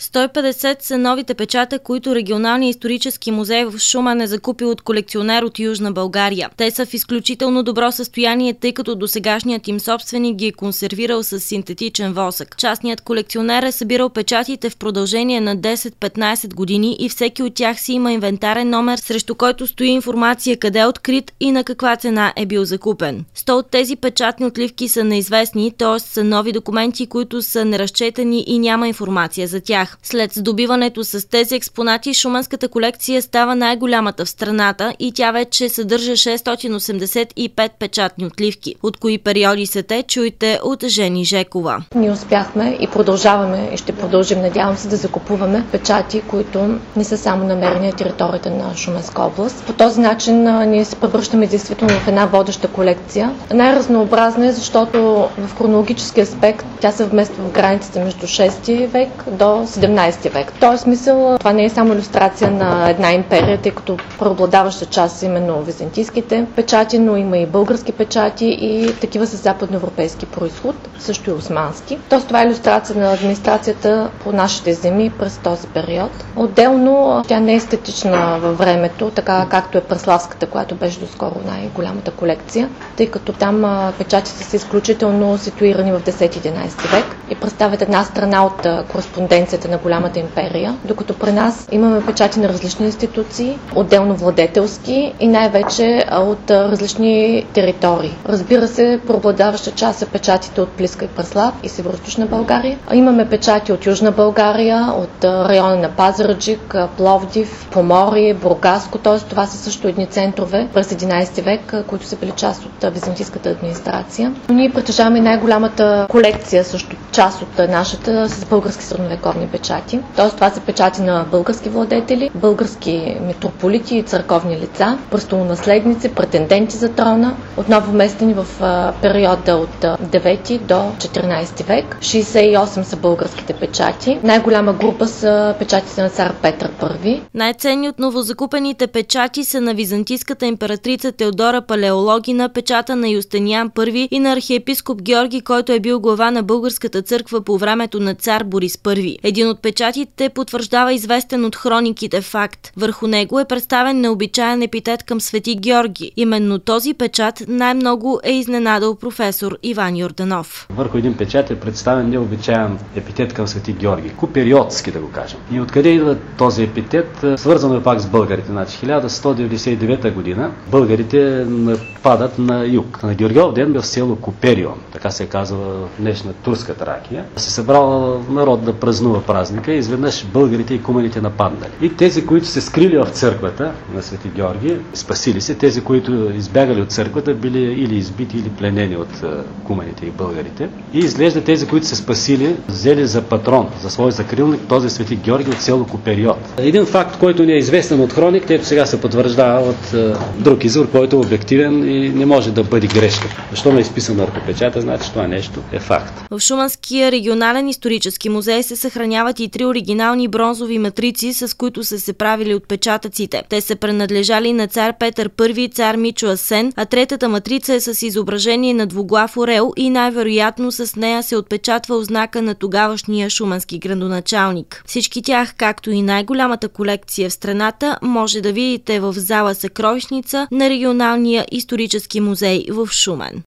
150 са новите печата, които Регионалният исторически музей в Шумен е закупил от колекционер от Южна България. Те са в изключително добро състояние, тъй като досегашният им собственик ги е консервирал с синтетичен восък. Частният колекционер е събирал печатите в продължение на 10-15 години и всеки от тях си има инвентарен номер, срещу който стои информация къде е открит и на каква цена е бил закупен. 100 от тези печатни отливки са неизвестни, т.е. са нови документи, които са неразчетени и няма информация за тях. След здобиването с тези експонати, шуменската колекция става най-голямата в страната и тя вече съдържа 685 печатни отливки. От кои периоди са те, чуйте от Жени Жекова. Ние успяхме и продължаваме и ще продължим, надявам се, да закупуваме печати, които не са само намерени на територията на Шуменска област. По този начин ние се превръщаме действително в една водеща колекция. Най-разнообразна е, защото в хронологически аспект тя се вмества в границите между 6 век до 17 век. В този смисъл това не е само илюстрация на една империя, тъй като преобладаваща част са именно византийските печати, но има и български печати и такива с западноевропейски произход, също и османски. Тоест това е илюстрация на администрацията по нашите земи през този период. Отделно тя не е статична във времето, така както е Преславската, която беше доскоро най-голямата колекция, тъй като там печатите са изключително ситуирани в 10-11 век и представят една страна от кореспонденцията на голямата империя, докато при нас имаме печати на различни институции, отделно владетелски и най-вече от различни територии. Разбира се, преобладаваща част са печатите от Плиска и Преслав и Североизточна България. Имаме печати от Южна България, от района на Пазарджик, Пловдив, Поморие, Бургаско, т.е. това са също едни центрове през 11 век, които са били част от византийската администрация. Ние притежаваме най-голямата колекция, също част от нашата, с български средновековни печати. Т.е. това са печати на български владетели, български митрополити и църковни лица, престолонаследници, претенденти за трона, отново вместени в периода от 9 до 14 век. 68 са българските печати. Най-голяма група са печатите на цар Петър I. Най-ценни от новозакупените печати са на византийската императрица Теодора Палеологина, печата на Юстиниан I и на архиепископ Георги, който е бил глава на българската църква по времето на цар Борис I. Един от печатите потвърждава известен от хрониките факт. Върху него е представен необичаен епитет към Свети Георги. Именно този печат най-много е изненадал професор Иван Йорданов. Върху един печат е представен необичаен епитет към Свети Георги. Купериотски, да го кажем. И откъде идва този епитет? Свързано е пак с българите. Значи 1199 година българите падат на юг. На Георгиов ден в село Куперион, така се казва в днешна турска Тракия, се събрал народ да празнува празника и изведнъж българите и куманите нападнали. И тези, които се скрили в църквата на Свети Георги, спасили се. Тези, които избягали от църквата, били или избити, или пленени от куманите и българите. И изглежда тези, които се спасили, взели за патрон, за свой закрилник, този Свети Георги от село Купериот. Един факт, който не е известен от хроник, ето сега се потвърждава от друг извор, който е обективен и не може да бъде грешка. Защо не е изписан върху печата, значи това нещо е факт. В Шуменския регионален исторически музей се съхраняват и 3 оригинални бронзови матрици, с които са се правили отпечатъците. Те са принадлежали на цар Петър I, цар Мичо Асен, а третата матрица е с изображение на двуглав орел и най-вероятно с нея се отпечатва знака на тогавашния шуменски градоначалник. Всички тях, както и най-голямата колекция в страната, може да видите в зала Съкровищница на Регионалния исторически музей в Шумен.